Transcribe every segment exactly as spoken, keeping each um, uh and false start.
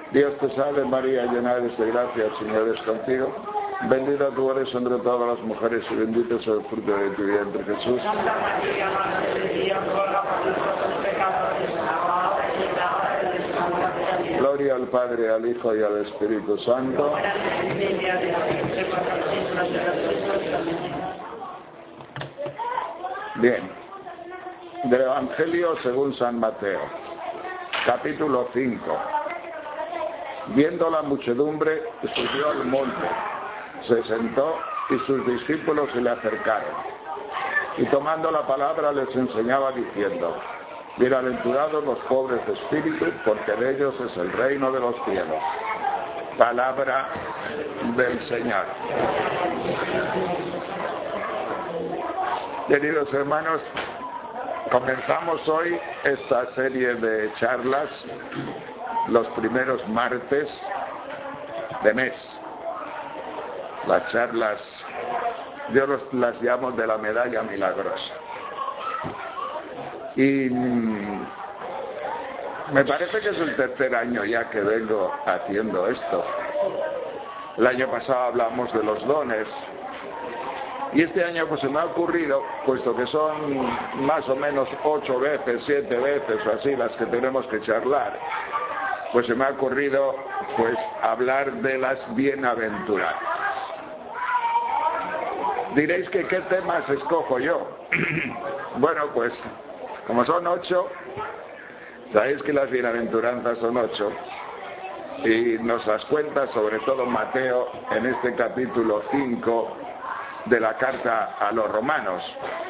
Dios te salve María, llena eres de gracia, el Señor es contigo. Bendita tú eres entre todas las mujeres y bendito es el fruto de tu vientre, Jesús. Santa María, Madre de Dios, ruega por nosotros pecadores, ahora y en la hora de nuestra muerte. Gloria al Padre, al Hijo y al Espíritu Santo. Bien, del Evangelio según San Mateo, capítulo cinco. Viendo la muchedumbre, subió al monte, se sentó y sus discípulos se le acercaron. Y tomando la palabra les enseñaba diciendo: bienaventurados los pobres de espíritu, porque de ellos es el reino de los cielos. Palabra del Señor. Queridos hermanos, comenzamos hoy esta serie de charlas los primeros martes de mes. Las charlas, yo los, las llamo de la medalla milagrosa. Y mmm, me parece que es el tercer año ya que vengo haciendo esto. El año pasado hablamos de los dones. Y este año pues se me ha ocurrido, puesto que son más o menos ocho veces, siete veces o así las que tenemos que charlar, pues se me ha ocurrido pues hablar de las bienaventuradas. Diréis que qué temas escojo yo. Bueno, pues como son ocho, sabéis que las bienaventuranzas son ocho, y nos las cuenta sobre todo Mateo en este capítulo cinco de la carta a los romanos.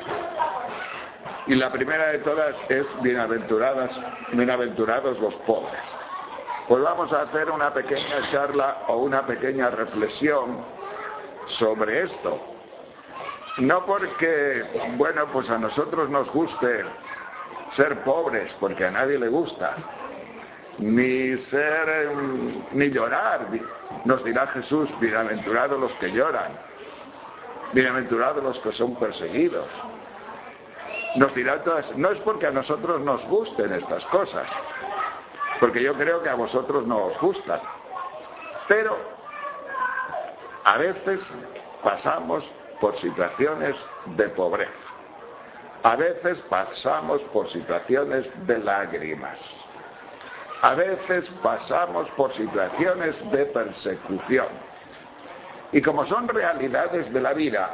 Y la primera de todas es bienaventuradas, bienaventurados los pobres. Pues vamos a hacer una pequeña charla o una pequeña reflexión sobre esto. No porque, bueno, pues a nosotros nos guste ser pobres, porque a nadie le gusta, ni ser, ni llorar. Nos dirá Jesús: bienaventurados los que lloran, bienaventurados los que son perseguidos. Nos dirá todas, no es porque a nosotros nos gusten estas cosas, porque yo creo que a vosotros no os gustan, pero a veces pasamos por situaciones de pobreza, a veces pasamos por situaciones de lágrimas, a veces pasamos por situaciones de persecución, y como son realidades de la vida,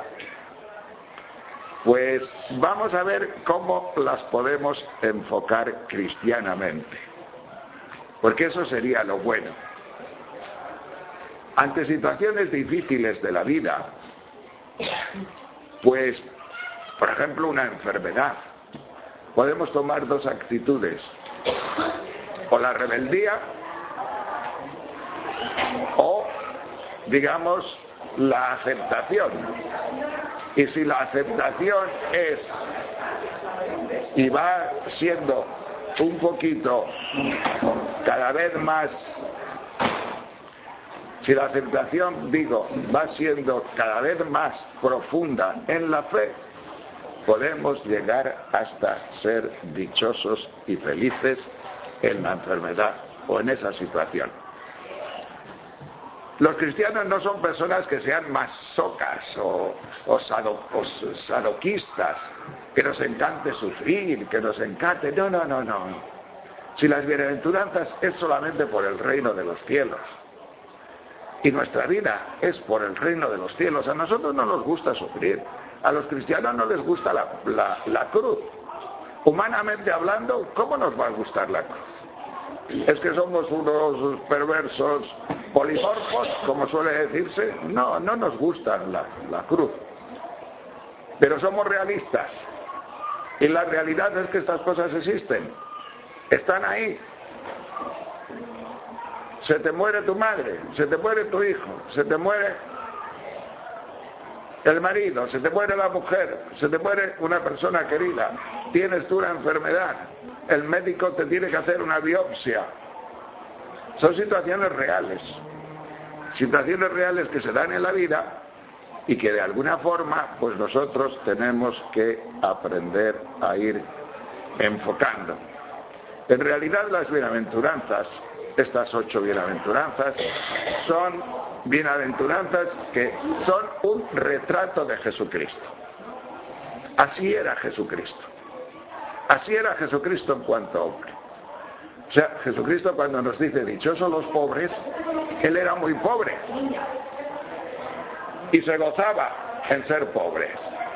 pues vamos a ver cómo las podemos enfocar cristianamente, porque eso sería lo bueno. Ante situaciones difíciles de la vida, pues, por ejemplo, una enfermedad, podemos tomar dos actitudes: o la rebeldía, o, digamos, la aceptación. Y si la aceptación es y va siendo un poquito cada vez más, si la aceptación, digo, va siendo cada vez más profunda en la fe, podemos llegar hasta ser dichosos y felices en la enfermedad o en esa situación. Los cristianos no son personas que sean masocas o, o, sado, o sadoquistas, que nos encante sufrir, que nos encante... No, no, no, no. Si las bienaventuranzas es solamente por el reino de los cielos, y nuestra vida es por el reino de los cielos, a nosotros no nos gusta sufrir. A los cristianos no les gusta la, la, la cruz. Humanamente hablando, ¿cómo nos va a gustar la cruz? ¿Es que somos unos perversos polimorfos, como suele decirse? No, no nos gusta la, la cruz. Pero somos realistas. Y la realidad es que estas cosas existen. Están ahí. Se te muere tu madre, se te muere tu hijo, se te muere el marido, se te muere la mujer, se te muere una persona querida, tienes tú una enfermedad, el médico te tiene que hacer una biopsia. Son situaciones reales, situaciones reales que se dan en la vida y que de alguna forma pues nosotros tenemos que aprender a ir enfocando. En realidad las bienaventuranzas estas ocho bienaventuranzas son bienaventuranzas que son un retrato de Jesucristo. Así era Jesucristo. Así era Jesucristo en cuanto a hombre. O sea, Jesucristo cuando nos dice dichosos los pobres, Él era muy pobre. Y se gozaba en ser pobre.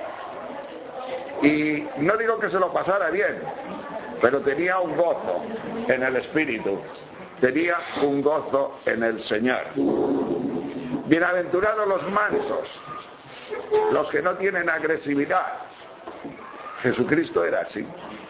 Y no digo que se lo pasara bien, pero tenía un gozo en el Espíritu. Tenía un gozo en el Señor. Bienaventurados los mansos, los que no tienen agresividad. Jesucristo era así.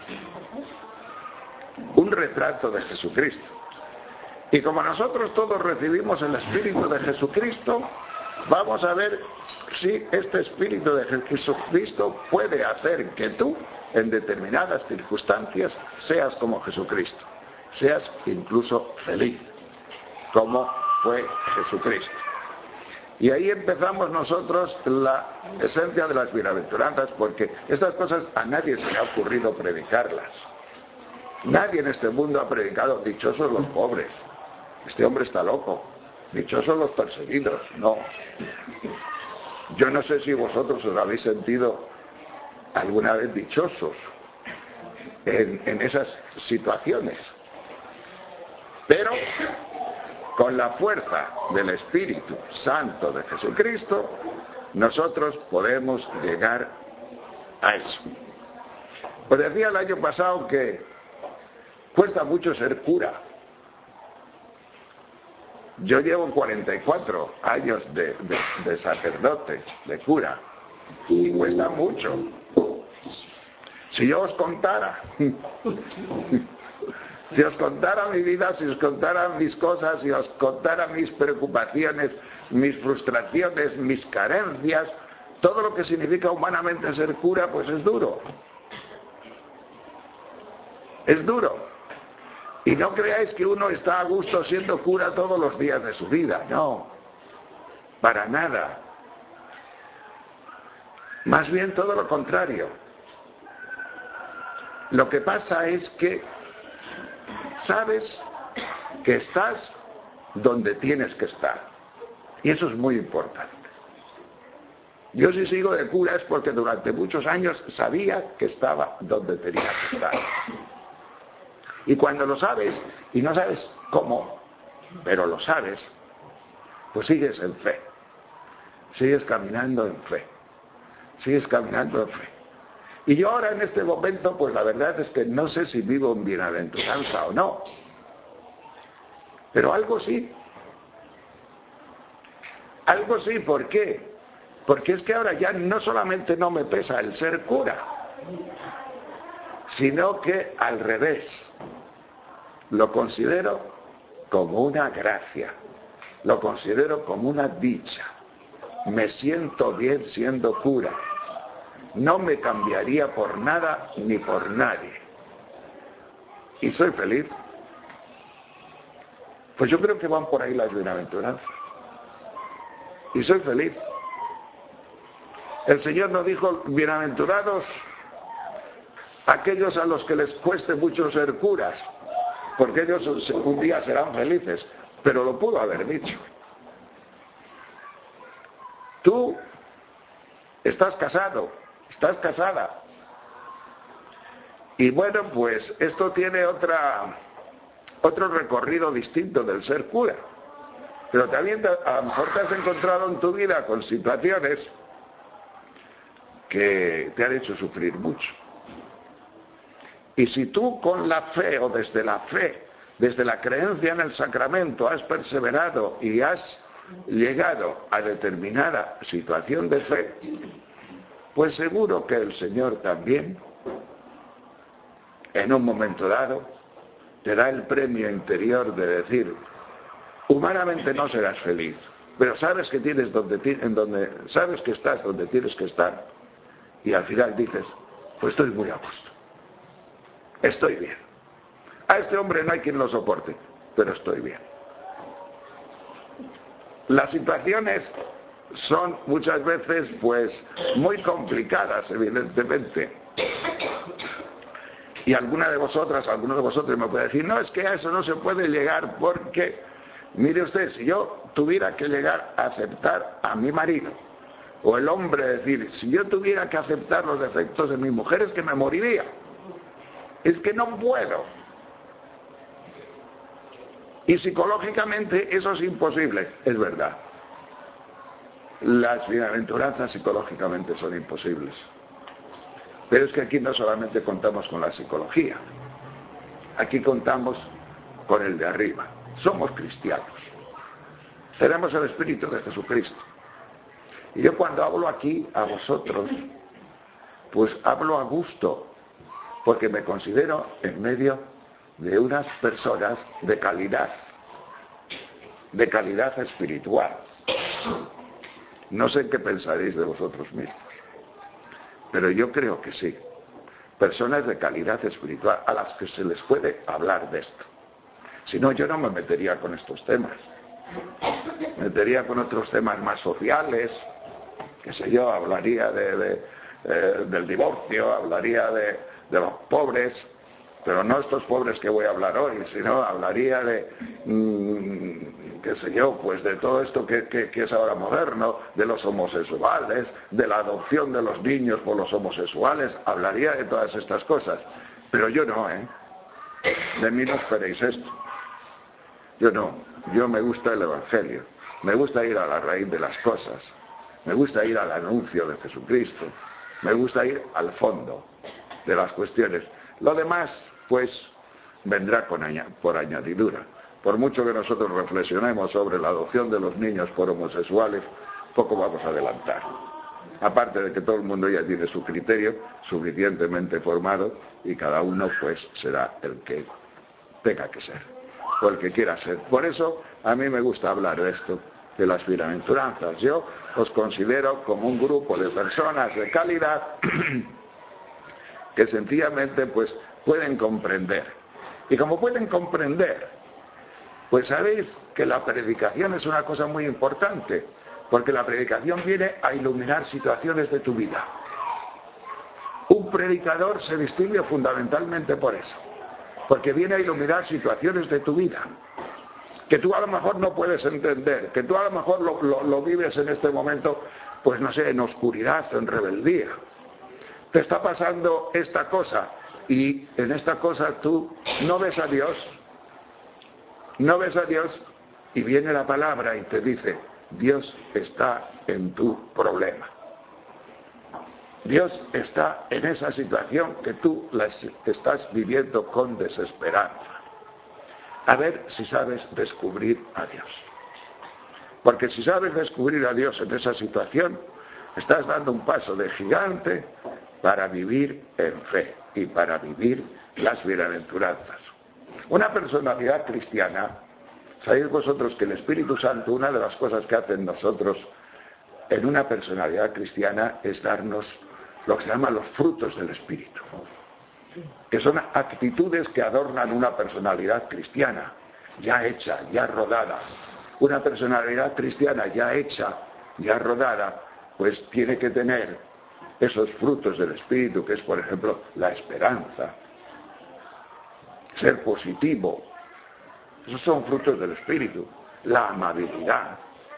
Un retrato de Jesucristo. Y como nosotros todos recibimos el Espíritu de Jesucristo, vamos a ver si este Espíritu de Jesucristo puede hacer que tú, en determinadas circunstancias, seas como Jesucristo. Seas incluso feliz, como fue Jesucristo. Y ahí empezamos nosotros la esencia de las bienaventuranzas, porque estas cosas a nadie se le ha ocurrido predicarlas. Nadie en este mundo ha predicado dichosos los pobres. Este hombre está loco. Dichosos los perseguidos. No. Yo no sé si vosotros os habéis sentido alguna vez dichosos en, en esas situaciones. Pero con la fuerza del Espíritu Santo de Jesucristo, nosotros podemos llegar a eso. Os decía el año pasado que cuesta mucho ser cura. Yo llevo cuarenta y cuatro años de, de, de sacerdote, de cura, y cuesta mucho. Si yo os contara, si os contara mi vida, si os contara mis cosas, si os contara mis preocupaciones, mis frustraciones, mis carencias, todo lo que significa humanamente ser cura, pues es duro. Es duro. Y no creáis que uno está a gusto siendo cura todos los días de su vida, no, para nada. Más bien todo lo contrario. Lo que pasa es que sabes que estás donde tienes que estar. Y eso es muy importante. Yo si sigo de cura es porque durante muchos años sabía que estaba donde tenía que estar. Y cuando lo sabes, y no sabes cómo, pero lo sabes, pues sigues en fe. Sigues caminando en fe. Sigues caminando en fe. Y yo ahora en este momento, pues la verdad es que no sé si vivo en bienaventuranza o no. Pero algo sí. Algo sí, ¿por qué? Porque es que ahora ya no solamente no me pesa el ser cura, sino que al revés. Lo considero como una gracia, lo considero como una dicha. Me siento bien siendo cura. No me cambiaría por nada ni por nadie. Y soy feliz. Pues yo creo que van por ahí las bienaventuranzas. Y soy feliz. El Señor nos dijo, bienaventurados aquellos a los que les cueste mucho ser curas, porque ellos un día serán felices, pero lo pudo haber dicho. Tú estás casado, estás casada, y bueno, pues esto tiene otra, otro recorrido distinto del ser cura, pero también a lo mejor te has encontrado en tu vida con situaciones que te han hecho sufrir mucho. Y si tú con la fe o desde la fe, desde la creencia en el sacramento has perseverado y has llegado a determinada situación de fe, pues seguro que el Señor también, en un momento dado, te da el premio interior de decir, humanamente no serás feliz, pero sabes que tienes donde, en donde, sabes que estás donde tienes que estar, y al final dices, pues estoy muy a gusto. Estoy bien. A este hombre no hay quien lo soporte, pero estoy bien. Las situaciones son muchas veces, pues, muy complicadas, evidentemente. Y alguna de vosotras, alguno de vosotros me puede decir, no, es que a eso no se puede llegar porque, mire usted, si yo tuviera que llegar a aceptar a mi marido, o el hombre decir, si yo tuviera que aceptar los defectos de mi mujer, es que me moriría. Es que no puedo. Y psicológicamente eso es imposible, es verdad. Las bienaventuranzas psicológicamente son imposibles. Pero es que aquí no solamente contamos con la psicología, aquí contamos con el de arriba. Somos cristianos. Tenemos el Espíritu de Jesucristo. Y yo cuando hablo aquí a vosotros, pues hablo a gusto, porque me considero en medio de unas personas de calidad, de calidad espiritual. No sé qué pensaréis de vosotros mismos, pero yo creo que sí. Personas de calidad espiritual a las que se les puede hablar de esto. Si no, yo no me metería con estos temas. Me metería con otros temas más sociales, qué sé yo, hablaría de, de, eh, del divorcio, hablaría de, de los pobres, pero no estos pobres que voy a hablar hoy, sino hablaría de, mmm, qué sé yo, pues de todo esto que, que, que es ahora moderno, de los homosexuales, de la adopción de los niños por los homosexuales, hablaría de todas estas cosas. Pero yo no, ¿eh? De mí no esperéis esto. Yo no, yo me gusta el Evangelio, me gusta ir a la raíz de las cosas, me gusta ir al anuncio de Jesucristo, me gusta ir al fondo de las cuestiones. Lo demás, pues, vendrá con aña- por añadidura. Por mucho que nosotros reflexionemos sobre la adopción de los niños por homosexuales, poco vamos a adelantar. Aparte de que todo el mundo ya tiene su criterio suficientemente formado y cada uno, pues, será el que tenga que ser, o el que quiera ser. Por eso, a mí me gusta hablar de esto, de las bienaventuranzas. Yo os considero como un grupo de personas de calidad que sencillamente pues pueden comprender. Y como pueden comprender, pues sabéis que la predicación es una cosa muy importante, porque la predicación viene a iluminar situaciones de tu vida. Un predicador se distingue fundamentalmente por eso, porque viene a iluminar situaciones de tu vida, que tú a lo mejor no puedes entender, que tú a lo mejor lo, lo, lo vives en este momento, pues no sé, en oscuridad, en rebeldía. Te está pasando esta cosa y en esta cosa tú no ves a Dios, no ves a Dios y viene la palabra y te dice, Dios está en tu problema. Dios está en esa situación que tú la estás viviendo con desesperanza. A ver si sabes descubrir a Dios. Porque si sabes descubrir a Dios en esa situación, estás dando un paso de gigante para vivir en fe y para vivir las bienaventuranzas. Una personalidad cristiana, sabéis vosotros que el Espíritu Santo, una de las cosas que hacen nosotros en una personalidad cristiana es darnos lo que se llaman los frutos del Espíritu, que son actitudes que adornan una personalidad cristiana, ya hecha, ya rodada. Una personalidad cristiana ya hecha, ya rodada, pues tiene que tener esos frutos del Espíritu, que es, por ejemplo, la esperanza, ser positivo. Esos son frutos del Espíritu. La amabilidad,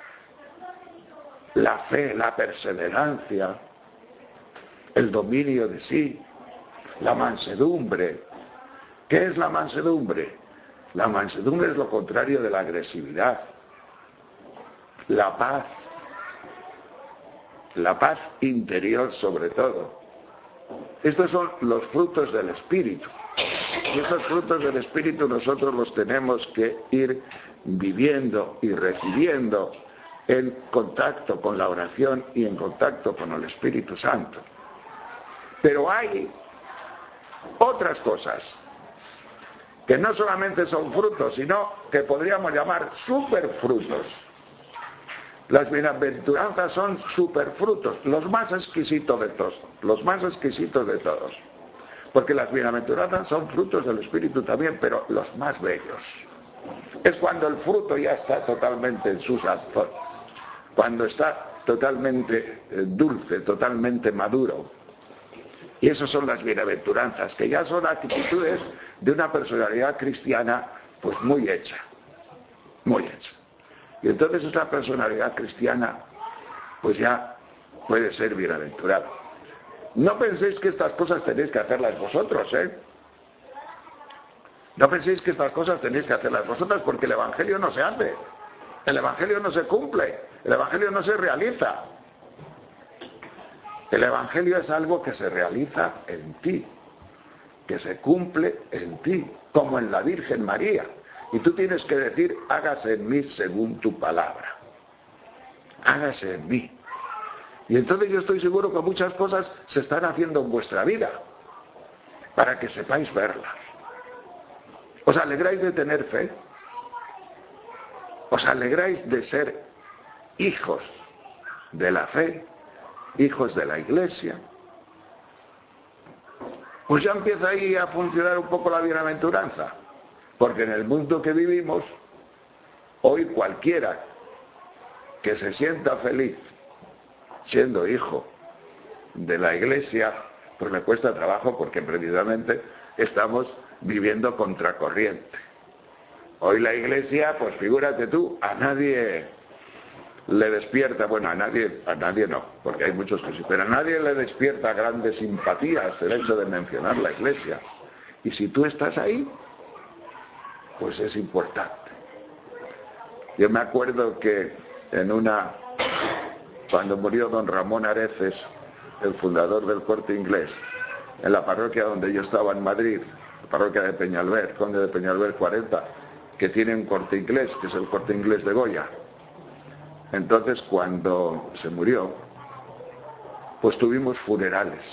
la fe, la perseverancia, el dominio de sí, la mansedumbre. ¿Qué es la mansedumbre? La mansedumbre es lo contrario de la agresividad. La paz, la paz interior sobre todo. Estos son los frutos del Espíritu. Y esos frutos del Espíritu nosotros los tenemos que ir viviendo y recibiendo en contacto con la oración y en contacto con el Espíritu Santo. Pero hay otras cosas que no solamente son frutos, sino que podríamos llamar superfrutos. Las bienaventuranzas son superfrutos, los más exquisitos de todos, los más exquisitos de todos. Porque las bienaventuranzas son frutos del Espíritu también, pero los más bellos. Es cuando el fruto ya está totalmente en su sazón, cuando está totalmente dulce, totalmente maduro. Y esas son las bienaventuranzas, que ya son actitudes de una personalidad cristiana pues muy hecha, muy hecha. Y entonces esa personalidad cristiana pues ya puede ser bienaventurada. No penséis que estas cosas tenéis que hacerlas vosotros, ¿eh? No penséis que estas cosas tenéis que hacerlas vosotros, porque el Evangelio no se hace, el Evangelio no se cumple, el Evangelio no se realiza. El Evangelio es algo que se realiza en ti, que se cumple en ti, como en la Virgen María. Y tú tienes que decir, hágase en mí según tu palabra. Hágase en mí. Y entonces yo estoy seguro que muchas cosas se están haciendo en vuestra vida, para que sepáis verlas. ¿Os alegráis de tener fe? ¿Os alegráis de ser hijos de la fe? Hijos de la Iglesia? Pues ya empieza ahí a funcionar un poco la bienaventuranza, porque en el mundo que vivimos, hoy cualquiera que se sienta feliz siendo hijo de la Iglesia, pues le cuesta trabajo, porque precisamente estamos viviendo contracorriente. Hoy la Iglesia, pues figúrate tú, a nadie le despierta, bueno, a nadie, a nadie no, porque hay muchos que sí, pero a nadie le despierta grandes simpatías el hecho de mencionar la Iglesia. Y si tú estás ahí, pues es importante. Yo me acuerdo que en una, cuando murió don Ramón Areces, el fundador del Corte Inglés, en la parroquia donde yo estaba en Madrid, la parroquia de Peñalver, Conde de Peñalver cuarenta, que tiene un Corte Inglés, que es el Corte Inglés de Goya. Entonces, cuando se murió, pues tuvimos funerales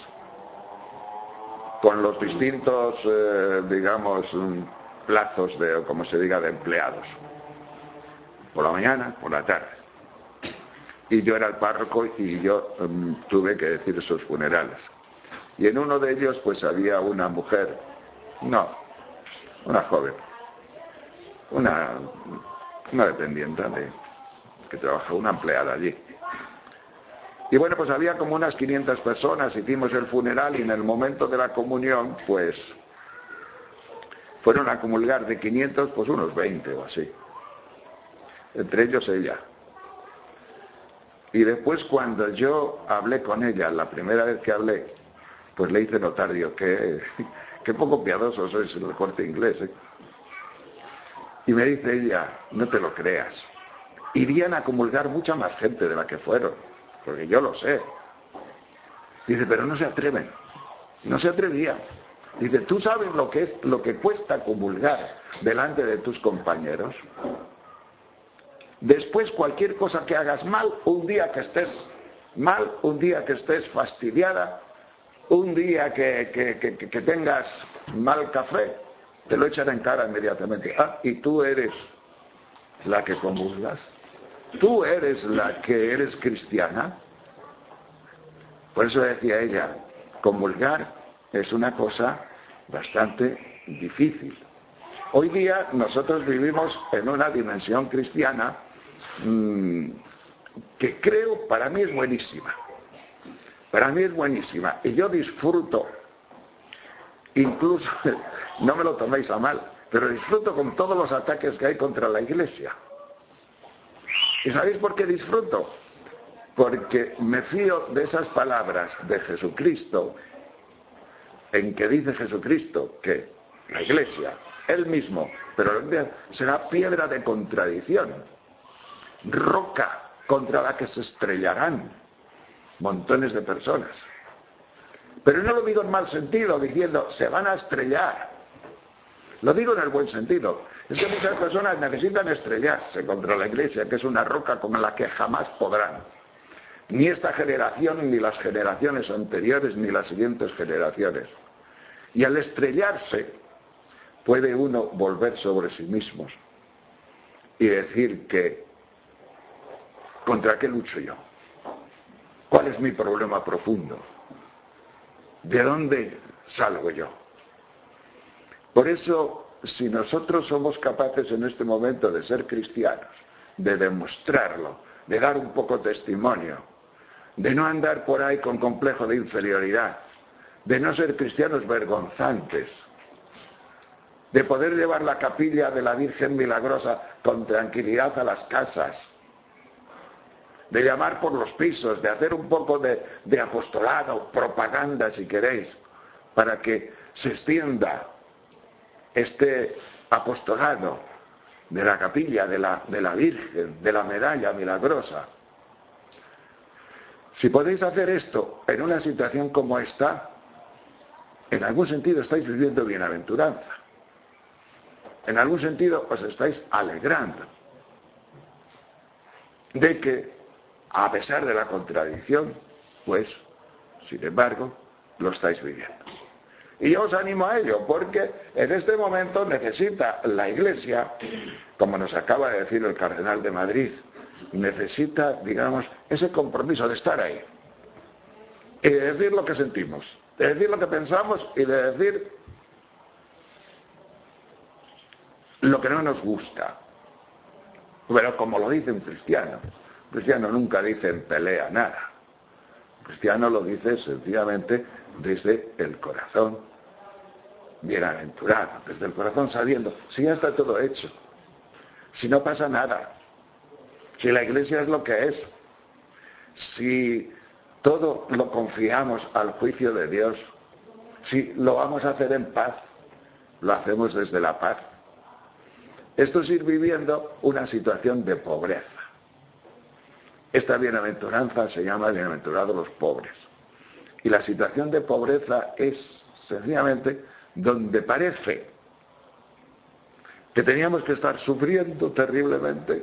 con los distintos, eh, digamos, plazos de, como se diga, de empleados. Por la mañana, por la tarde. Y yo era el párroco y yo um, tuve que decir esos funerales. Y en uno de ellos, pues había una mujer, no, una joven, una, una dependiente de... que trabajaba, una empleada allí. Y bueno, pues había como unas quinientas personas, hicimos el funeral y en el momento de la comunión, pues fueron a comulgar de quinientos, pues unos veinte o así. Entre ellos ella. Y después cuando yo hablé con ella, la primera vez que hablé, pues le hice notar, digo, que, que poco piadoso sois en el Corte Inglés, ¿eh? Y me dice ella, no te lo creas. Irían a comulgar mucha más gente de la que fueron, porque yo lo sé. Dice, pero no se atreven, no se atrevían. Dice, ¿tú sabes lo que es, lo que cuesta comulgar delante de tus compañeros? Después cualquier cosa que hagas mal, un día que estés mal, un día que estés fastidiada, un día que, que, que, que tengas mal café, te lo echan en cara inmediatamente. Ah, y tú eres la que comulgas. Tú eres la que eres cristiana. Por eso decía ella, comulgar es una cosa bastante difícil. Hoy día nosotros vivimos en una dimensión cristiana mmm, que creo para mí es buenísima. Para mí es buenísima. Y yo disfruto, incluso, no me lo toméis a mal, pero disfruto con todos los ataques que hay contra la Iglesia. ¿Y sabéis por qué disfruto? Porque me fío de esas palabras de Jesucristo, en que dice Jesucristo que la Iglesia, Él mismo, pero será piedra de contradicción, roca contra la que se estrellarán montones de personas. Pero no lo digo en mal sentido, diciendo, se van a estrellar. Lo digo en el buen sentido. Es que muchas personas necesitan estrellarse contra la Iglesia, que es una roca con la que jamás podrán. Ni esta generación, ni las generaciones anteriores, ni las siguientes generaciones. Y al estrellarse, puede uno volver sobre sí mismos y decir que, ¿contra qué lucho yo? ¿Cuál es mi problema profundo? ¿De dónde salgo yo? Por eso, si nosotros somos capaces en este momento de ser cristianos, de demostrarlo, de dar un poco testimonio, de no andar por ahí con complejo de inferioridad, de no ser cristianos vergonzantes, de poder llevar la capilla de la Virgen Milagrosa con tranquilidad a las casas, de llamar por los pisos, de hacer un poco de, de apostolado, propaganda si queréis, para que se extienda este apostolado de la capilla de la, de la Virgen, de la medalla milagrosa. Si podéis hacer esto en una situación como esta, en algún sentido estáis viviendo bienaventuranza. En algún sentido os estáis alegrando de que, a pesar de la contradicción, pues, sin embargo, lo estáis viviendo. Y yo os animo a ello, porque en este momento necesita la Iglesia, como nos acaba de decir el Cardenal de Madrid, necesita, digamos, ese compromiso de estar ahí. Y de decir lo que sentimos, de decir lo que pensamos y de decir lo que no nos gusta. Pero como lo dice un cristiano, un cristiano nunca dice en pelea nada. Un cristiano lo dice sencillamente desde el corazón bienaventurado, desde el corazón sabiendo, si ya está todo hecho, si no pasa nada, si la Iglesia es lo que es, si todo lo confiamos al juicio de Dios, si lo vamos a hacer en paz, lo hacemos desde la paz. Esto es ir viviendo una situación de pobreza. Esta bienaventuranza se llama bienaventurados los pobres. Y la situación de pobreza es sencillamente donde parece que teníamos que estar sufriendo terriblemente.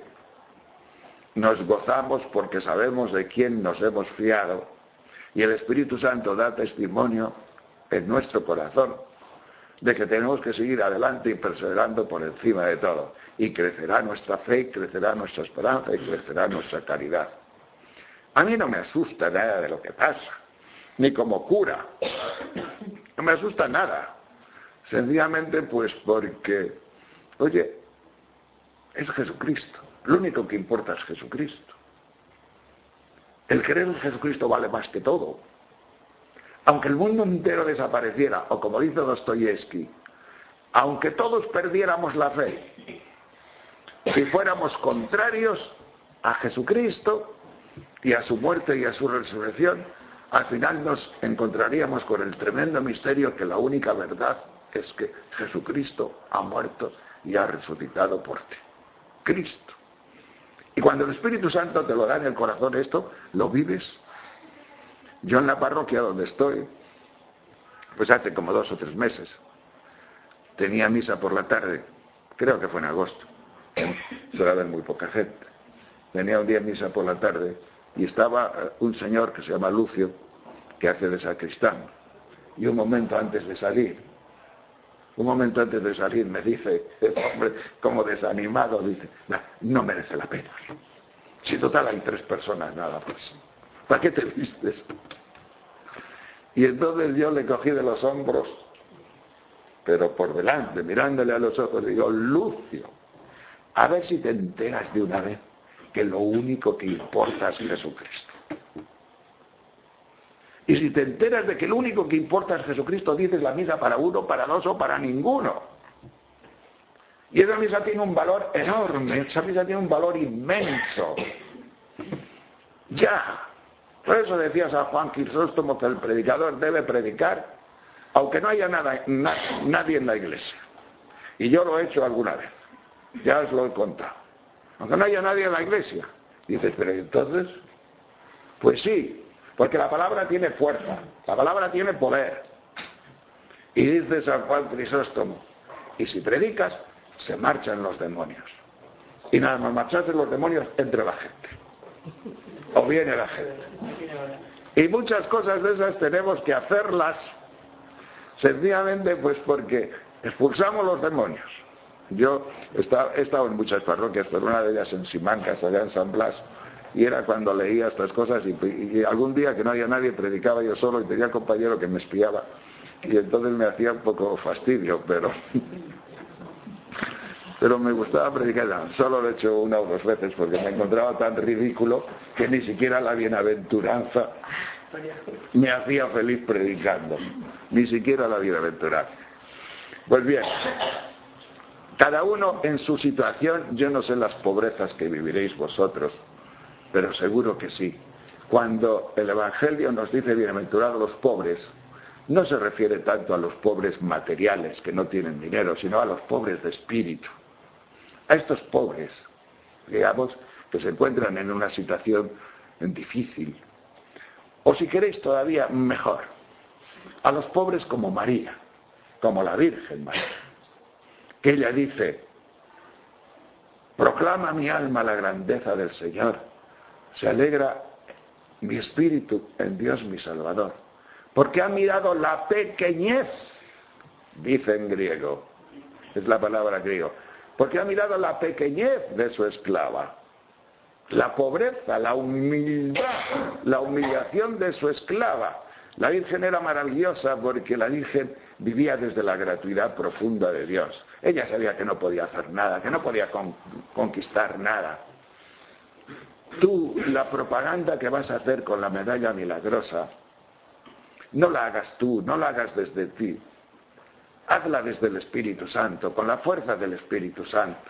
Nos gozamos porque sabemos de quién nos hemos fiado y el Espíritu Santo da testimonio en nuestro corazón de que tenemos que seguir adelante y perseverando por encima de todo. Y crecerá nuestra fe, y crecerá nuestra esperanza, y crecerá nuestra caridad. A mí no me asusta nada de lo que pasa, ni como cura. No me asusta nada. Sencillamente pues porque, oye, es Jesucristo. Lo único que importa es Jesucristo. El creer en Jesucristo vale más que todo. Aunque el mundo entero desapareciera, o como dice Dostoyevsky, aunque todos perdiéramos la fe, si fuéramos contrarios a Jesucristo y a su muerte y a su resurrección, al final nos encontraríamos con el tremendo misterio que la única verdad es que Jesucristo ha muerto y ha resucitado por ti. Cristo. Y cuando el Espíritu Santo te lo da en el corazón esto, lo vives. Yo en la parroquia donde estoy, pues hace como dos o tres meses, tenía misa por la tarde, creo que fue en agosto, suele haber muy poca gente. Tenía un día misa por la tarde y estaba un señor que se llama Lucio, que hace de sacristán, y un momento antes de salir, un momento antes de salir me dice, el hombre como desanimado, dice, no merece la pena. Si total hay tres personas nada más, ¿para qué te vistes? Y entonces yo le cogí de los hombros, pero por delante, mirándole a los ojos, le digo, Lucio, a ver si te enteras de una vez que lo único que importa es Jesucristo. Y si te enteras de que lo único que importa es Jesucristo, dices la misa para uno, para dos o para ninguno. Y esa misa tiene un valor enorme, esa misa tiene un valor inmenso. Ya. Por eso decía San Juan Crisóstomo que el predicador debe predicar aunque no haya nada, na, nadie en la iglesia. Y yo lo he hecho alguna vez, ya os lo he contado. Aunque no haya nadie en la iglesia. Dices, pero entonces, pues sí, porque la palabra tiene fuerza, la palabra tiene poder. Y dice San Juan Crisóstomo, y si predicas, se marchan los demonios. Y nada más marcharse los demonios entre la gente. O viene la gente. Y muchas cosas de esas tenemos que hacerlas sencillamente pues porque expulsamos los demonios. Yo he estado, he estado en muchas parroquias, pero una de ellas en Simancas, allá en San Blas, y era cuando leía estas cosas y, y, y algún día que no había nadie predicaba yo solo y tenía un compañero que me espiaba y entonces me hacía un poco fastidio, pero pero me gustaba predicar. Solo lo he hecho una o dos veces porque me encontraba tan ridículo que ni siquiera la bienaventuranza me hacía feliz predicando, ni siquiera la bienaventuranza. Pues bien, cada uno en su situación, yo no sé las pobrezas que viviréis vosotros, pero seguro que sí. Cuando el Evangelio nos dice bienaventurados los pobres, no se refiere tanto a los pobres materiales que no tienen dinero, sino a los pobres de espíritu. A estos pobres, digamos, que se encuentran en una situación difícil. O si queréis todavía mejor, a los pobres como María, como la Virgen María, que ella dice, proclama mi alma la grandeza del Señor, se alegra mi espíritu en Dios mi Salvador, porque ha mirado la pequeñez, dice en griego, es la palabra griego, porque ha mirado la pequeñez de su esclava, la pobreza, la humildad, la humillación de su esclava. La Virgen era maravillosa porque la Virgen vivía desde la gratuidad profunda de Dios. Ella sabía que no podía hacer nada, que no podía con, conquistar nada. Tú, la propaganda que vas a hacer con la medalla milagrosa, no la hagas tú, no la hagas desde ti. Hazla desde el Espíritu Santo, con la fuerza del Espíritu Santo.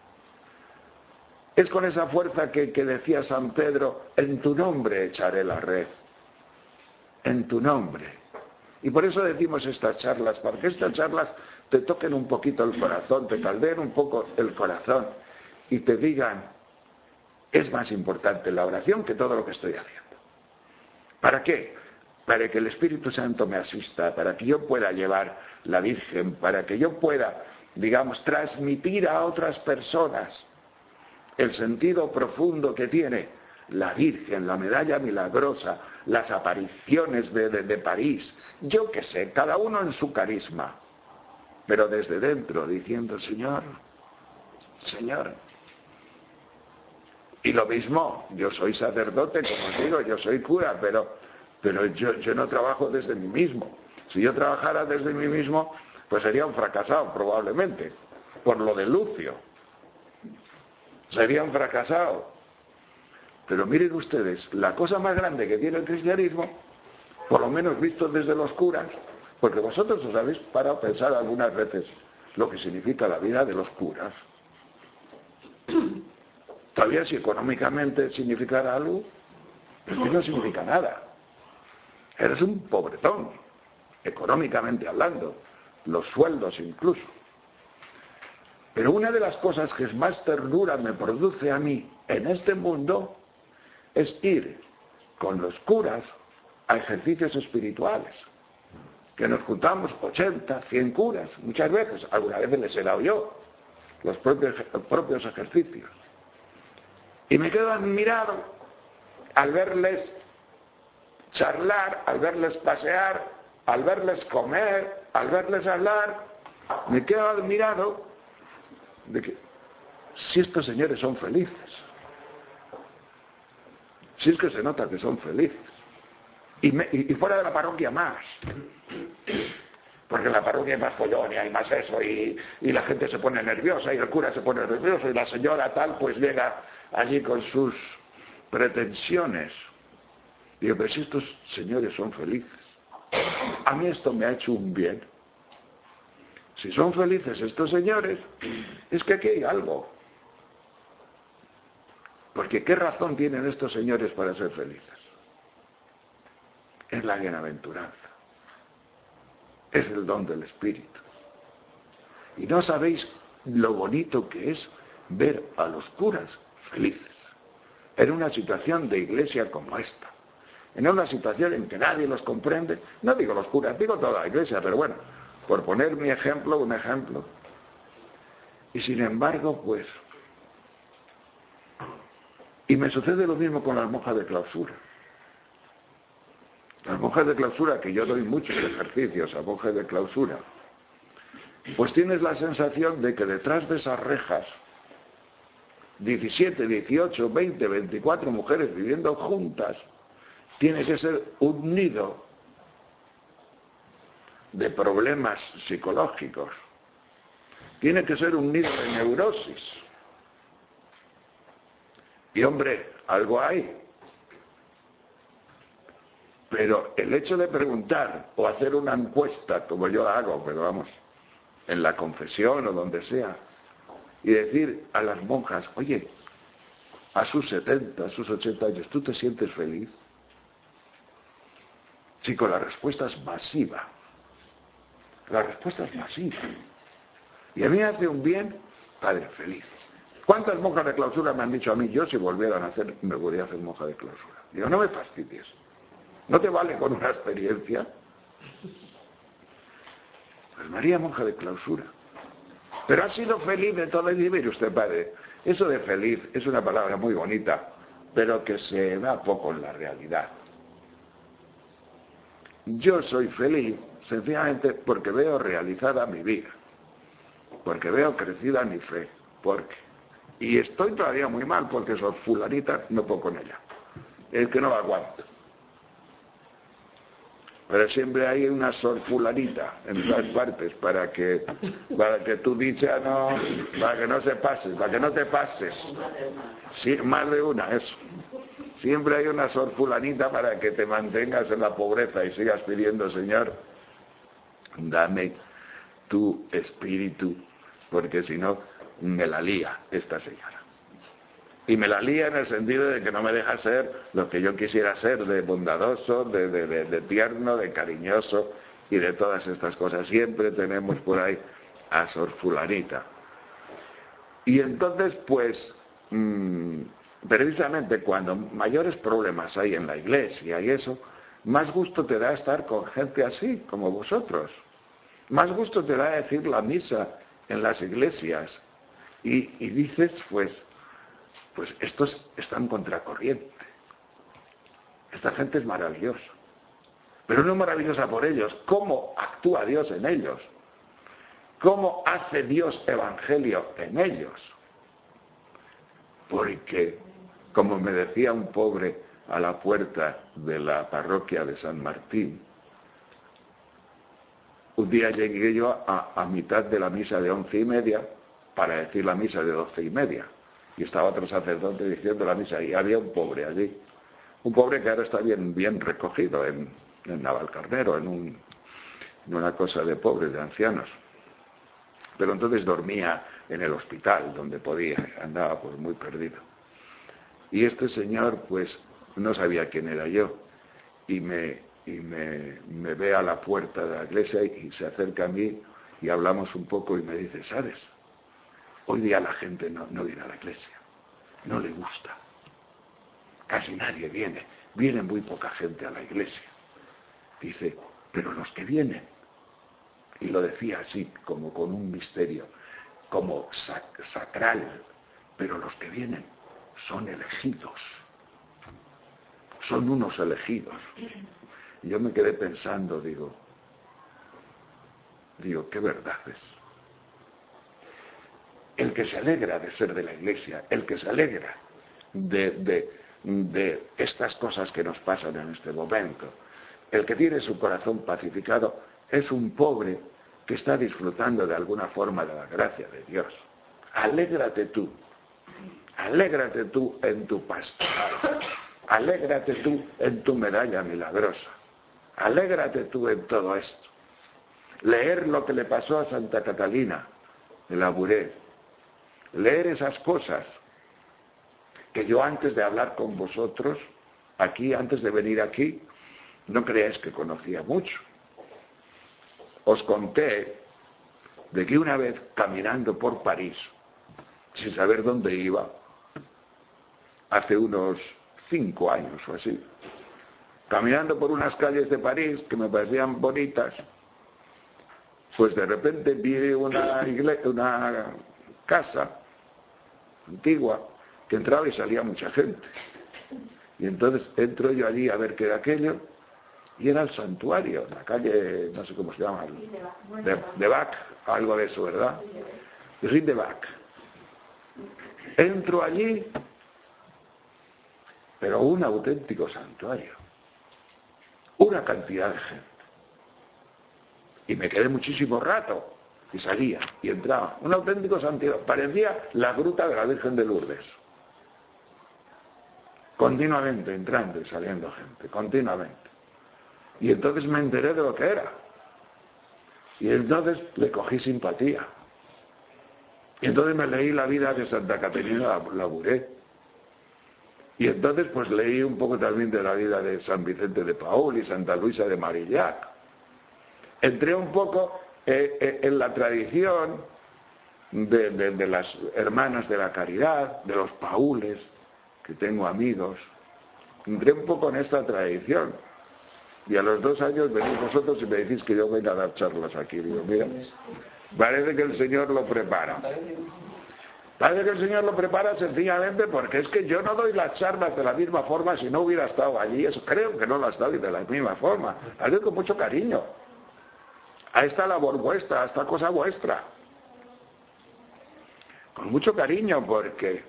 Es con esa fuerza que, que decía San Pedro, en tu nombre echaré la red. En tu nombre. Y por eso decimos estas charlas, para que estas charlas te toquen un poquito el corazón, te caldeen un poco el corazón y te digan, es más importante la oración que todo lo que estoy haciendo. ¿Para qué? Para que el Espíritu Santo me asista, para que yo pueda llevar la Virgen, para que yo pueda, digamos, transmitir a otras personas el sentido profundo que tiene la Virgen, la medalla milagrosa, las apariciones de, de, de París, yo qué sé, cada uno en su carisma, pero desde dentro diciendo, Señor, Señor. Y lo mismo, yo soy sacerdote, como os digo, yo soy cura, pero, pero yo, yo no trabajo desde mí mismo. Si yo trabajara desde mí mismo, pues sería un fracasado probablemente, por lo de Lucio. Sería un fracasado. Pero miren ustedes, la cosa más grande que tiene el cristianismo, por lo menos visto desde los curas, porque vosotros os habéis parado a pensar algunas veces lo que significa la vida de los curas. Todavía si económicamente significara algo, es que no significa nada. Eres un pobretón, económicamente hablando, los sueldos incluso. Pero una de las cosas que más ternura me produce a mí en este mundo es ir con los curas a ejercicios espirituales, que nos juntamos ochenta, cien curas, muchas veces, algunas veces les he dado yo los propios, los propios ejercicios. Y me quedo admirado al verles charlar, al verles pasear, al verles comer, al verles hablar, me quedo admirado de que si estos señores son felices, si es que se nota que son felices, y, me, y, y fuera de la parroquia más, porque en la parroquia hay más follón y hay más eso, y, y la gente se pone nerviosa, y el cura se pone nervioso, y la señora tal pues llega allí con sus pretensiones. Digo, pero si estos señores son felices, a mí esto me ha hecho un bien. Si son felices estos señores, es que aquí hay algo. Porque ¿qué razón tienen estos señores para ser felices? Es la bienaventuranza. Es el don del Espíritu. Y no sabéis lo bonito que es ver a los curas felices. En una situación de iglesia como esta. En una situación en que nadie los comprende. No digo los curas, digo toda la iglesia, pero bueno, por poner mi ejemplo, un ejemplo. Y sin embargo, pues... Y me sucede lo mismo con las monjas de clausura. Las monjas de clausura, que yo doy muchos ejercicios a monjas de clausura, pues tienes la sensación de que detrás de esas rejas, diecisiete, dieciocho, veinte, veinticuatro mujeres viviendo juntas, tiene que ser un nido de problemas psicológicos. Tiene que ser un nido de neurosis. Y hombre, algo hay. Pero el hecho de preguntar o hacer una encuesta, como yo hago, pero vamos, en la confesión o donde sea, y decir a las monjas, oye, a sus setenta, a sus ochenta años, ¿tú te sientes feliz? Chico, la respuesta es masiva. La respuesta es masiva. Y a mí me hace un bien, padre, feliz. ¿Cuántas monjas de clausura me han dicho a mí, yo si volvieran a hacer, me podría hacer monja de clausura? Digo, no me fastidies. ¿No te vale con una experiencia? Pues María, monja de clausura. Pero ha sido feliz de todo el día. Mire usted, padre, eso de feliz es una palabra muy bonita, pero que se da poco en la realidad. Yo soy feliz sencillamente porque veo realizada mi vida, porque veo crecida mi fe, porque... Y estoy todavía muy mal porque soy fulanita, no puedo con ella. Es que no la aguanto. Pero siempre hay una sor fulanita en todas partes para que para que tú dichas no, para que no se pases, para que no te pases. Sí, más de una, eso. Siempre hay una sor fulanita para que te mantengas en la pobreza y sigas pidiendo, Señor, dame tu espíritu, porque si no, me la lía esta señora. Y me la lía en el sentido de que no me deja ser lo que yo quisiera ser, de bondadoso, de, de, de, de tierno, de cariñoso y de todas estas cosas. Siempre tenemos por ahí a sor fulanita. Y entonces, pues, mmm, precisamente cuando mayores problemas hay en la iglesia y eso, más gusto te da estar con gente así, como vosotros. Más gusto te da decir la misa en las iglesias. Y, y dices, pues, pues estos están contracorriente. Esta gente es maravillosa. Pero no es maravillosa por ellos. ¿Cómo actúa Dios en ellos? ¿Cómo hace Dios evangelio en ellos? Porque, como me decía un pobre a la puerta de la parroquia de San Martín, un día llegué yo a, a mitad de la misa de once y media para decir la misa de doce y media. Y estaba otro sacerdote diciendo la misa y había un pobre allí. Un pobre que ahora está bien, bien recogido en, en Navalcarnero, en, un, en una cosa de pobres, de ancianos. Pero entonces dormía en el hospital donde podía, andaba pues muy perdido. Y este señor pues no sabía quién era yo y me, y me, me ve a la puerta de la iglesia y se acerca a mí y hablamos un poco y me dice, ¿sabes? Hoy día la gente no, no viene a la iglesia, no le gusta. Casi nadie viene, viene muy poca gente a la iglesia. Dice, pero los que vienen, y lo decía así, como con un misterio, como sac- sacral, pero los que vienen son elegidos, son unos elegidos. Y yo me quedé pensando, digo, digo, qué verdad es. El que se alegra de ser de la iglesia, el que se alegra de, de, de estas cosas que nos pasan en este momento, el que tiene su corazón pacificado, es un pobre que está disfrutando de alguna forma de la gracia de Dios. Alégrate tú, alégrate tú en tu pastoral, alégrate tú en tu medalla milagrosa, alégrate tú en todo esto. Leer lo que le pasó a Santa Catalina de Labouré, leer esas cosas que yo antes de hablar con vosotros, aquí, antes de venir aquí, no creáis que conocía mucho. Os conté de que una vez caminando por París, sin saber dónde iba, hace unos cinco años o así, caminando por unas calles de París que me parecían bonitas, pues de repente vi una iglesia, una casa antigua, que entraba y salía mucha gente. Y entonces entro yo allí a ver qué era aquello, y era el santuario, la calle, no sé cómo se llama, de, de Bac, algo de eso, ¿verdad? Rin de Bac. Entro allí, pero un auténtico santuario, una cantidad de gente. Y me quedé muchísimo rato, y salía, y entraba, un auténtico santuario, parecía la gruta de la Virgen de Lourdes. Continuamente entrando y saliendo gente, continuamente. Y entonces me enteré de lo que era. Y entonces le cogí simpatía. Y entonces me leí la vida de Santa Caterina Labouré. Y entonces pues leí un poco también de la vida de San Vicente de Paúl y Santa Luisa de Marillac. Entré un poco eh, eh, en la tradición de, de, de las hermanas de la caridad, de los Paúles, que tengo amigos. Entré un poco en esta tradición. Y a los dos años venís vosotros y me decís que yo venga a dar charlas aquí. Digo, mira, parece que el Señor lo prepara. Parece que el Señor lo prepara sencillamente porque es que yo no doy las charlas de la misma forma si no hubiera estado allí. Eso creo que no las doy de la misma forma. Las doy con mucho cariño. A esta labor vuestra, a esta cosa vuestra. Con mucho cariño porque,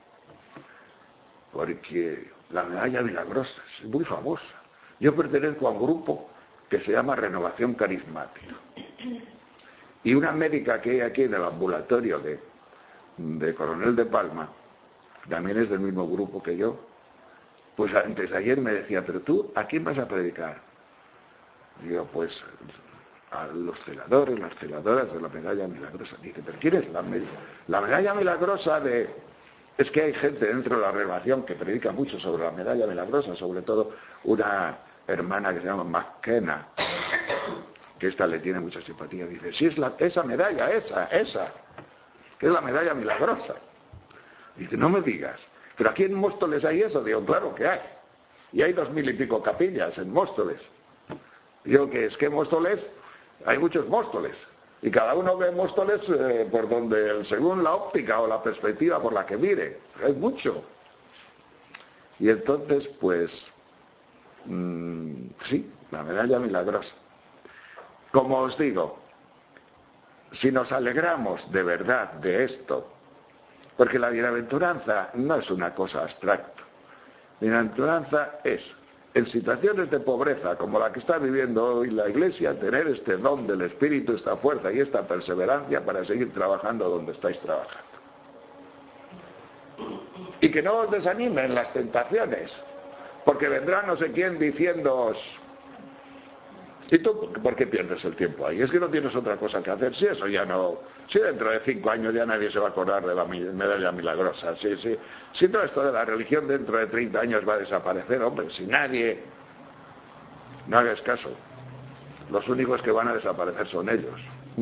porque la medalla milagrosa es muy famosa. Yo pertenezco a un grupo que se llama Renovación Carismática. Y una médica que hay aquí en el ambulatorio de, de Coronel de Palma, también es del mismo grupo que yo, pues antes de ayer me decía, pero tú, ¿a quién vas a predicar? Digo, pues a los celadores, las celadoras de la medalla milagrosa. Dice, pero ¿quién es la medalla? La medalla milagrosa de... Es que hay gente dentro de la relación que predica mucho sobre la medalla milagrosa, sobre todo una hermana que se llama McKenna, que esta le tiene mucha simpatía. Dice, sí, es la, esa medalla, esa, esa, que es la medalla milagrosa. Dice, no me digas, pero aquí en Móstoles hay eso. Digo, claro que hay. Y hay dos mil y pico capillas en Móstoles. Digo que es que Móstoles, hay muchos Móstoles. Y cada uno ve Móstoles eh, por donde, según la óptica o la perspectiva por la que mire. Hay mucho. Y entonces, pues, mmm, sí, la medalla milagrosa. Como os digo, si nos alegramos de verdad de esto, porque la bienaventuranza no es una cosa abstracta. Bienaventuranza es, en situaciones de pobreza como la que está viviendo hoy la Iglesia, tener este don del Espíritu, esta fuerza y esta perseverancia para seguir trabajando donde estáis trabajando. Y que no os desanimen las tentaciones, porque vendrá no sé quién diciéndoos, ¿y tú por qué pierdes el tiempo ahí? Es que no tienes otra cosa que hacer. Si eso ya no... Si dentro de cinco años ya nadie se va a acordar de la medalla milagrosa. Si, si, si todo esto de la religión dentro de treinta años va a desaparecer, hombre, si nadie... No hagas caso. Los únicos que van a desaparecer son ellos.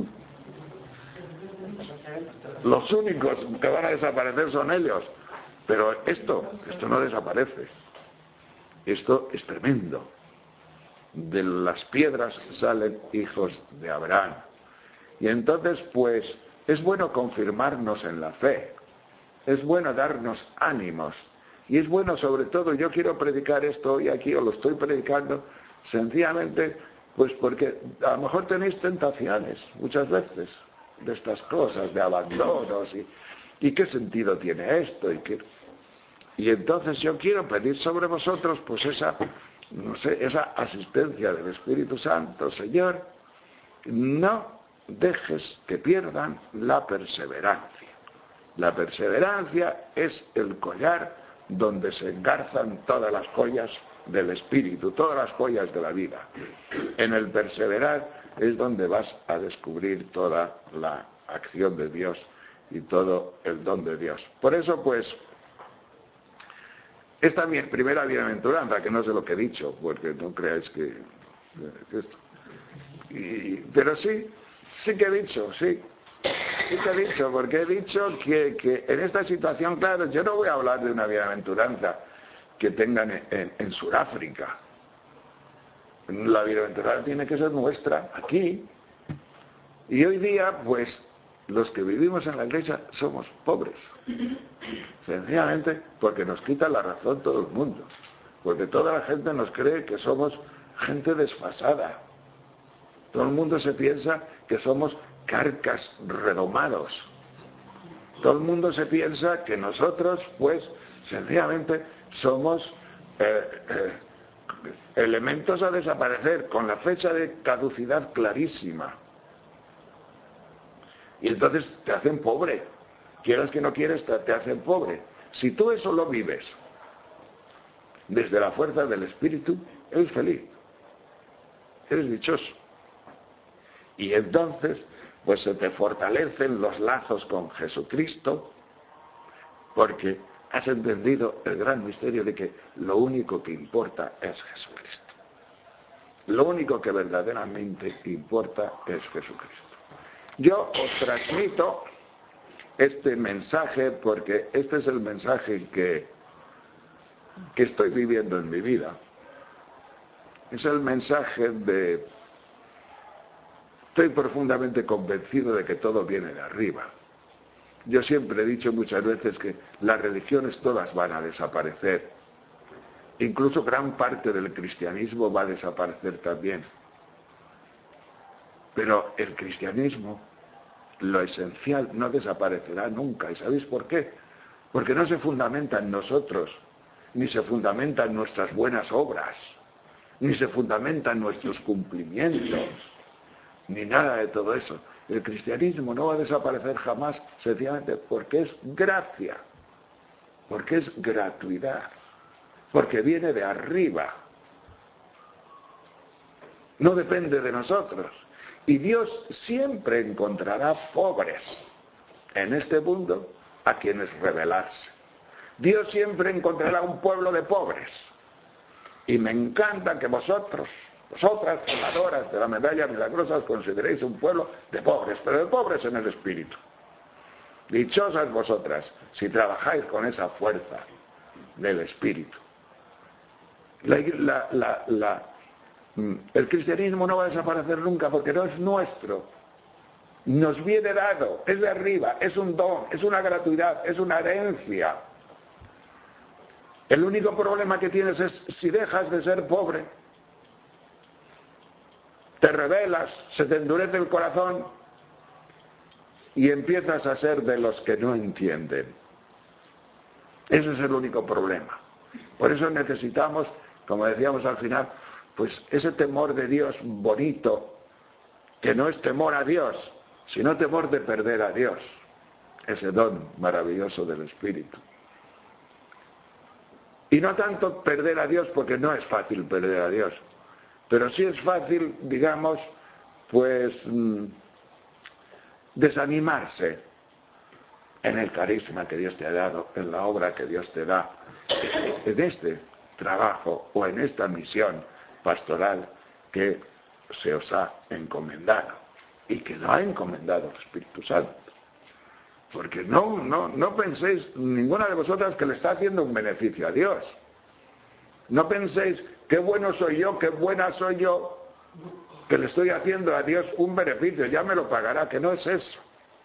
Los únicos que van a desaparecer son ellos. Pero esto, esto no desaparece. Esto es tremendo. De las piedras salen hijos de Abraham. Y entonces, pues, es bueno confirmarnos en la fe, es bueno darnos ánimos, y es bueno, sobre todo, yo quiero predicar esto hoy aquí, o lo estoy predicando, sencillamente, pues porque a lo mejor tenéis tentaciones, muchas veces, de estas cosas, de abandonos, y, y qué sentido tiene esto, y qué... Y entonces yo quiero pedir sobre vosotros, pues esa... no sé, esa asistencia del Espíritu Santo. Señor, no dejes que pierdan la perseverancia. La perseverancia es el collar donde se engarzan todas las joyas del Espíritu, todas las joyas de la vida. En el perseverar es donde vas a descubrir toda la acción de Dios y todo el don de Dios. Por eso, pues, esta primera bienaventuranza, que no sé lo que he dicho, porque no creáis que... que esto, y, pero sí, sí que he dicho, sí, sí que he dicho, porque he dicho que, que en esta situación, claro, yo no voy a hablar de una bienaventuranza que tengan en, en, en Sudáfrica. La bienaventuranza tiene que ser nuestra, aquí. Y hoy día, pues, los que vivimos en la iglesia somos pobres. Sencillamente porque nos quita la razón todo el mundo. Porque toda la gente nos cree que somos gente desfasada. Todo el mundo se piensa que somos carcas redomados. Todo el mundo se piensa que nosotros, pues, sencillamente somos eh, eh, elementos a desaparecer, con la fecha de caducidad clarísima. Y entonces te hacen pobre. Quieras que no quieres, te, te hacen pobre. Si tú eso lo vives desde la fuerza del Espíritu, eres feliz. eres dichoso. Y entonces, pues se te fortalecen los lazos con Jesucristo, porque has entendido el gran misterio de que lo único que importa es Jesucristo. Lo único que verdaderamente importa es Jesucristo. Yo os transmito este mensaje porque este es el mensaje que, que estoy viviendo en mi vida. Es el mensaje de... Estoy profundamente convencido de que todo viene de arriba. Yo siempre he dicho muchas veces que las religiones todas van a desaparecer. Incluso gran parte del cristianismo va a desaparecer también. Pero el cristianismo, lo esencial, no desaparecerá nunca. ¿Y sabéis por qué? Porque no se fundamenta en nosotros, ni se fundamenta en nuestras buenas obras, ni se fundamenta en nuestros cumplimientos, ni nada de todo eso. El cristianismo no va a desaparecer jamás, sencillamente porque es gracia, porque es gratuidad, porque viene de arriba. No depende de nosotros. Y Dios siempre encontrará pobres en este mundo a quienes rebelarse. Dios siempre encontrará un pueblo de pobres. Y me encanta que vosotros, vosotras, fundadoras de la medalla milagrosa, os consideréis un pueblo de pobres, pero de pobres en el espíritu. Dichosas vosotras, si trabajáis con esa fuerza del espíritu. La, la, la, la, el cristianismo no va a desaparecer nunca porque no es nuestro. Nos viene dado, es de arriba, es un don, es una gratuidad, es una herencia. El único problema que tienes es si dejas de ser pobre, te rebelas, se te endurece el corazón y empiezas a ser de los que no entienden. Ese es el único problema. Por eso necesitamos, como decíamos al final, pues ese temor de Dios bonito, que no es temor a Dios, sino temor de perder a Dios, ese don maravilloso del Espíritu. Y no tanto perder a Dios, porque no es fácil perder a Dios, pero sí es fácil, digamos, pues mmm, desanimarse en el carisma que Dios te ha dado, en la obra que Dios te da, en este trabajo o en esta misión pastoral que se os ha encomendado y que lo ha encomendado el Espíritu Santo. Porque no, no, no penséis, ninguna de vosotras, que le está haciendo un beneficio a Dios. No penséis, qué bueno soy yo, qué buena soy yo, que le estoy haciendo a Dios un beneficio, ya me lo pagará, que no es eso.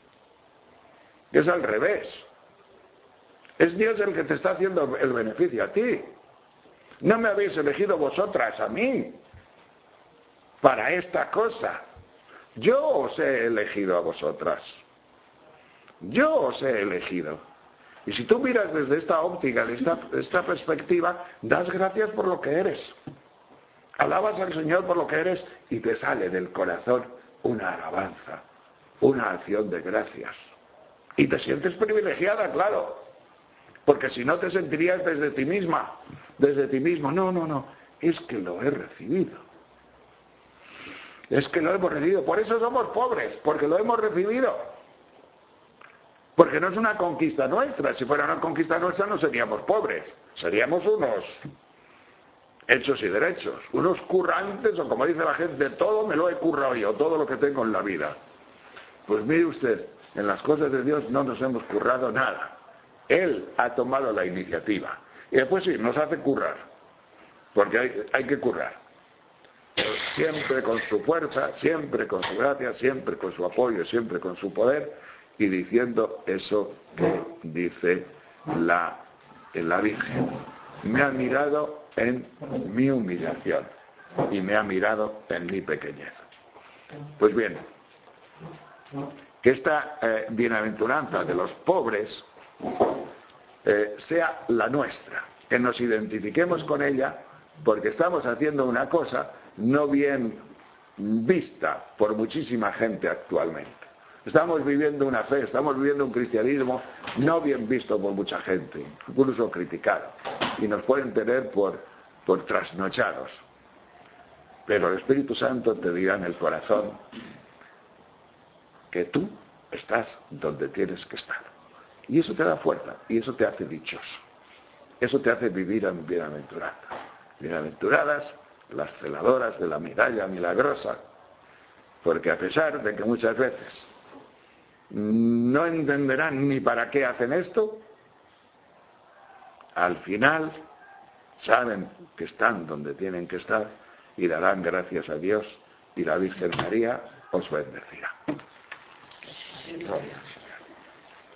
Es al revés. Es Dios el que te está haciendo el beneficio a ti. No me habéis elegido vosotras a mí para esta cosa. Yo os he elegido a vosotras. Yo os he elegido. Y si tú miras desde esta óptica, desde esta, esta perspectiva, das gracias por lo que eres. Alabas al Señor por lo que eres y te sale del corazón una alabanza, una acción de gracias. Y te sientes privilegiada, claro. Porque si no te sentirías desde ti misma, desde ti mismo. No, no, no. Es que lo he recibido. Es que lo hemos recibido. Por eso somos pobres, porque lo hemos recibido. Porque no es una conquista nuestra. Si fuera una conquista nuestra no seríamos pobres. Seríamos unos hechos y derechos. Unos currantes, o como dice la gente, todo me lo he currado yo, todo lo que tengo en la vida. Pues mire usted, en las cosas de Dios no nos hemos currado nada. Él ha tomado la iniciativa. Y después sí, nos hace currar. Porque hay, hay que currar. Pero siempre con su fuerza, siempre con su gracia, siempre con su apoyo, siempre con su poder, y diciendo eso que dice la, la Virgen. Me ha mirado en mi humillación y me ha mirado en mi pequeñez. Pues bien, que esta eh, bienaventuranza de los pobres eh, sea la nuestra, que nos identifiquemos con ella, porque estamos haciendo una cosa no bien vista por muchísima gente actualmente. Estamos viviendo una fe, estamos viviendo un cristianismo no bien visto por mucha gente, incluso criticado, y nos pueden tener por, por trasnochados. Pero el Espíritu Santo te dirá en el corazón que tú estás donde tienes que estar. Y eso te da fuerza, y eso te hace dichoso. Eso te hace vivir en bienaventuranza. Bienaventuradas las celadoras de la medalla milagrosa, porque a pesar de que muchas veces no entenderán ni para qué hacen esto, al final saben que están donde tienen que estar y darán gracias a Dios, y la Virgen María os bendecirá. Gloria.